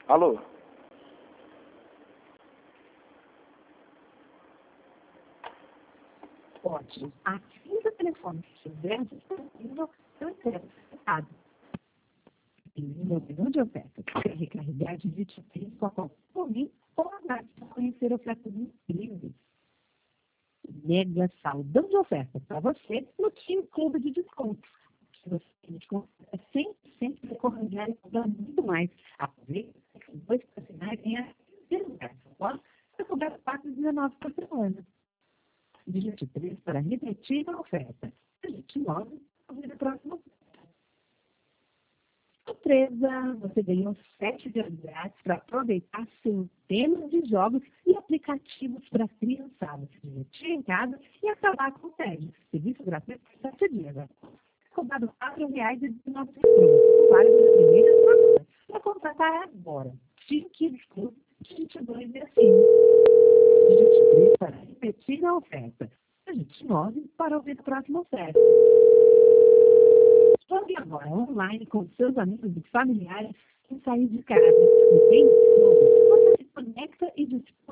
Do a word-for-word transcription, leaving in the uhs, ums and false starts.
Alô? Ótimo. Assim que o telefone estiver disponível, eu entrego o recado. Bem-vindo ao menu de oferta. Quer recarregar, digite três com a qualquer momento ou aguarde para conhecer ofertas incríveis. Mega saldão de oferta para você no Team Clube de Desconto. Se você tem desconto, é cem por cento recorrendo e comprando muito mais. Aproveite que dois profissionais ganham quinze lugares. Pode ser cobrado quatro reais e dezenove centavos por semana. Digite três para repetir a oferta. Digite nove para ver a próxima oferta. Surpresa! Você ganhou sete dias grátis para aproveitar centenas de jogos e aplicativos para criançadas se divertir em casa e acabar com o tédio. Serviço gratuito por sete dias. Cobrado quatro reais e dezenove centavos. Válido na primeira semana. Para contratar agora. Team Kids Club, digite dois e assim. Digite três para repetir a oferta. Digite nove para ouvir a próxima oferta. Jogue agora online com seus amigos e familiares sem sair de casa. No Game Club, você se conecta e dispõe